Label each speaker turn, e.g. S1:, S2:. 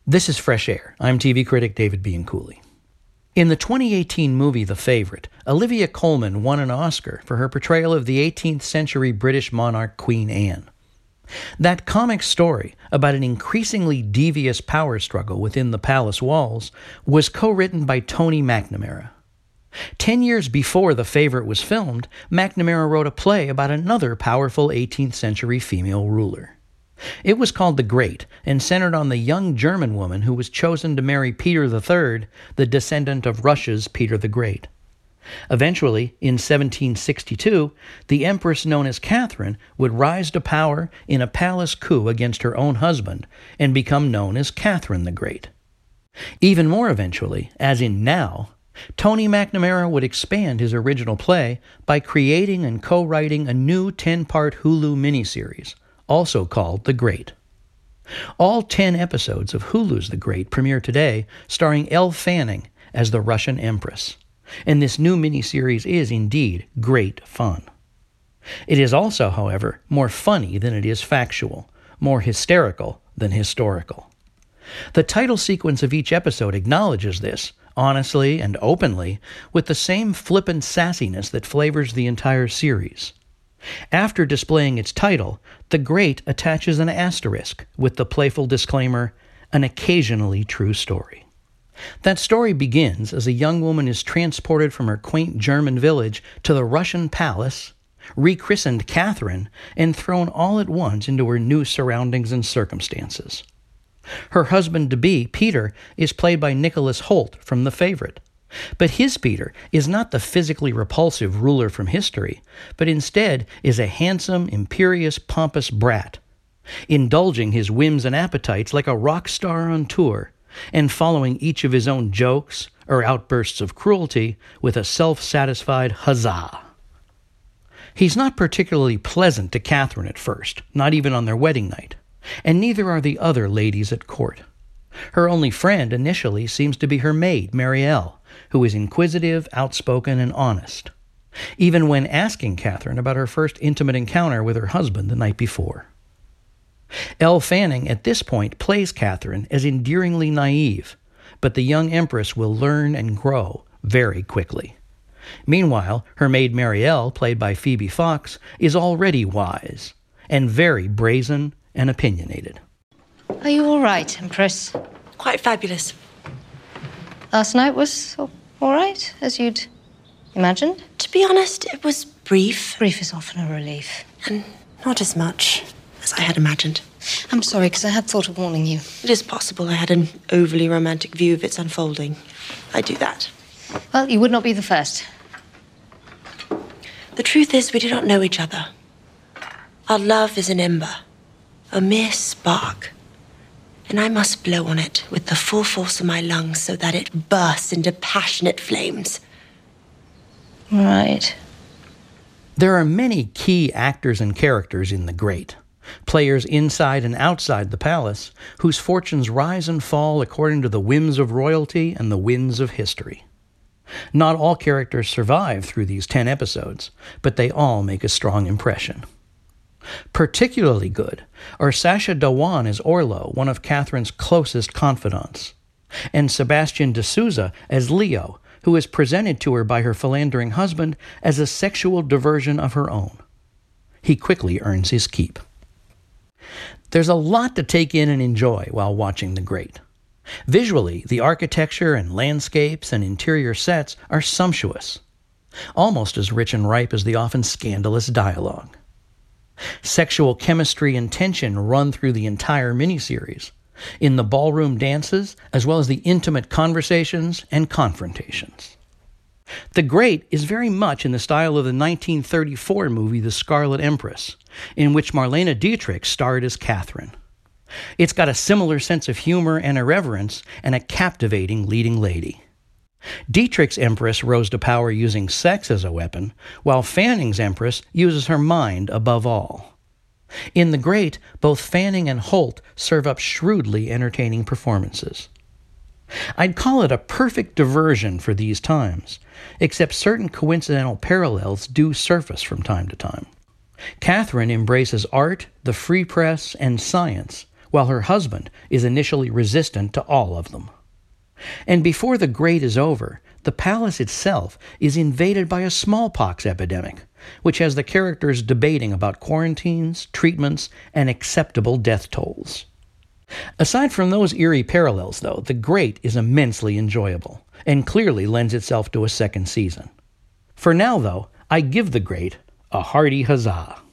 S1: This is Fresh Air. I'm TV critic David Bianculli. In the 2018 movie The Favourite, Olivia Colman won an Oscar for her portrayal of the 18th century British monarch Queen Anne. That comic story about an increasingly devious power struggle within the palace walls was co-written by Tony McNamara. 10 years before The Favourite was filmed, McNamara wrote a play about another powerful 18th century female ruler. It was called The Great and centered on the young German woman who was chosen to marry Peter III, the descendant of Russia's Peter the Great. Eventually, in 1762, the empress known as Catherine would rise to power in a palace coup against her own husband and become known as Catherine the Great. Even more eventually, as in Now, Tony McNamara would expand his original play by creating and co-writing a new 10-part Hulu miniseries, also called The Great. All 10 episodes of Hulu's The Great premiere today, starring Elle Fanning as the Russian Empress. And this new miniseries is indeed great fun. It is also, however, more funny than it is factual, more hysterical than historical. The title sequence of each episode acknowledges this, honestly and openly, with the same flippant sassiness that flavors the entire series. After displaying its title, The Great attaches an asterisk with the playful disclaimer, "an occasionally true story." That story begins as a young woman is transported from her quaint German village to the Russian palace, rechristened Catherine, and thrown all at once into her new surroundings and circumstances. Her husband-to-be, Peter, is played by Nicholas Hoult from The Favourite. But his Peter is not the physically repulsive ruler from history, but instead is a handsome, imperious, pompous brat, indulging his whims and appetites like a rock star on tour, and following each of his own jokes or outbursts of cruelty with a self-satisfied huzzah. He's not particularly pleasant to Catherine at first, not even on their wedding night, and neither are the other ladies at court. Her only friend initially seems to be her maid, Marielle, who is inquisitive, outspoken, and honest, even when asking Catherine about her first intimate encounter with her husband the night before. Elle Fanning at this point plays Catherine as endearingly naive, but the young empress will learn and grow very quickly. Meanwhile, her maid Marielle, played by Phoebe Fox, is already wise and very brazen and opinionated.
S2: Are you all right, Empress?
S3: Quite fabulous.
S2: Last night was all right, as you'd imagined?
S3: To be honest, it was brief.
S2: Brief is often a relief.
S3: And not as much as I had imagined.
S2: I'm sorry, because I had thought of warning you.
S3: It is possible I had an overly romantic view of its unfolding. I do that.
S2: Well, you would not be the first.
S3: The truth is, we do not know each other. Our love is an ember, a mere spark. And I must blow on it with the full force of my lungs so that it bursts into passionate flames.
S2: Right.
S1: There are many key actors and characters in The Great, players inside and outside the palace, whose fortunes rise and fall according to the whims of royalty and the winds of history. Not all characters survive through these 10 episodes, but they all make a strong impression. Particularly good are Sacha Dhawan as Orlo, one of Catherine's closest confidants, and Sebastian de Souza as Leo, who is presented to her by her philandering husband as a sexual diversion of her own. He quickly earns his keep. There's a lot to take in and enjoy while watching The Great. Visually, the architecture and landscapes and interior sets are sumptuous, almost as rich and ripe as the often scandalous dialogue. Sexual chemistry and tension run through the entire miniseries, in the ballroom dances as well as the intimate conversations and confrontations. The Great is very much in the style of the 1934 movie The Scarlet Empress, in which Marlene Dietrich starred as Catherine. It's got a similar sense of humor and irreverence and a captivating leading lady. Dietrich's Empress rose to power using sex as a weapon, while Fanning's Empress uses her mind above all. In The Great, both Fanning and Hoult serve up shrewdly entertaining performances. I'd call it a perfect diversion for these times, except certain coincidental parallels do surface from time to time. Catherine embraces art, the free press, and science, while her husband is initially resistant to all of them. And before the Great is over, the palace itself is invaded by a smallpox epidemic, which has the characters debating about quarantines, treatments, and acceptable death tolls. Aside from those eerie parallels, though, The Great is immensely enjoyable, and clearly lends itself to a second season. For now, though, I give The Great a hearty huzzah.